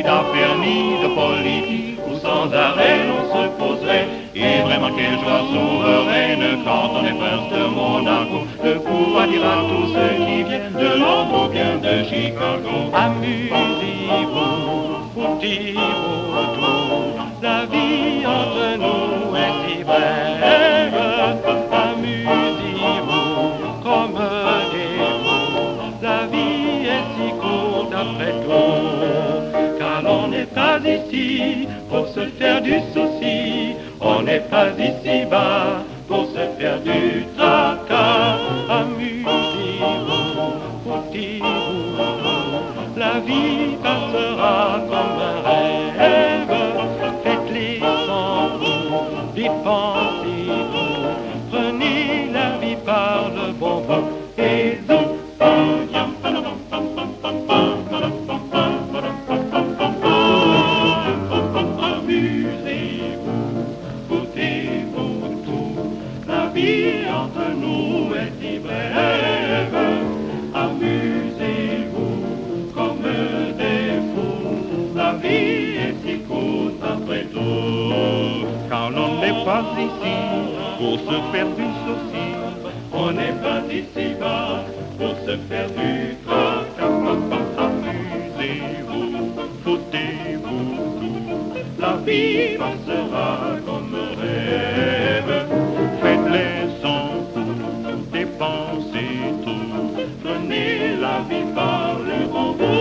ni d'affaires, ni de politique, où sans arrêt l'on se poserait. Et vraiment quelle joie souveraine quand on est prince de Monaco, de pouvoir dire à tous ceux qui viennent de Londres ou bien de Chicago. Amusez-vous, foutez-vous tout, la vie entre nous est si brève. Amusez-vous, promenez-vous, la vie est si courte après tout. Car l'on n'est pas ici pour se faire du souci, on n'est pas ici-bas pour se faire du tracas. Amusez-vous, foutez-vous, la vie passera comme un rêve. Faites-les sans vous, dépensez-vous, prenez la vie par le bon bout. Et zou, entre nous est si brève, amusez-vous comme des fous, la vie est si courte après tout. Car l'on n'est pas ici pour se faire du souci, on n'est pas ici-bas pour se faire du tracas. Amusez-vous, foutez-vous tout, la vie passera comme un rêve. Faites-les dépensez tout, prenez la vie par le bon bout.